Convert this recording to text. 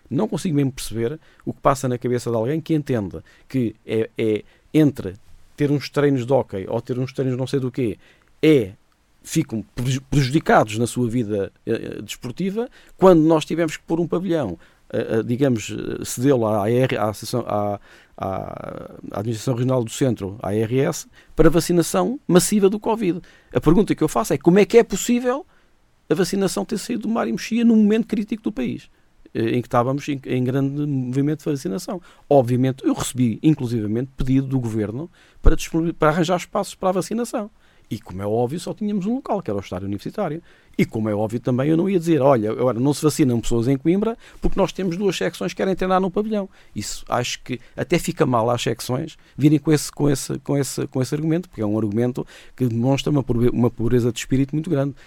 Não consigo mesmo perceber o que passa na cabeça de alguém que entenda que é entre ter uns treinos de hóquei ou ter uns treinos não sei do quê, ficam prejudicados na sua vida desportiva, quando nós tivemos que pôr um pavilhão, digamos, cedê-lo à Administração Regional do Centro, à ARS, para vacinação massiva do Covid. A pergunta que eu faço é como é que é possível a vacinação ter saído do mar e mexia num momento crítico do país, em que estávamos em grande movimento de vacinação. Obviamente, eu recebi, inclusivamente, pedido do Governo para arranjar espaços para a vacinação. E, como é óbvio, só tínhamos um local, que era o estádio universitário. E, como é óbvio também, eu não ia dizer, olha, agora não se vacinam pessoas em Coimbra porque nós temos 2 secções que querem treinar no pavilhão. Isso acho que até fica mal às secções virem com esse argumento, porque é um argumento que demonstra uma pobreza de espírito muito grande.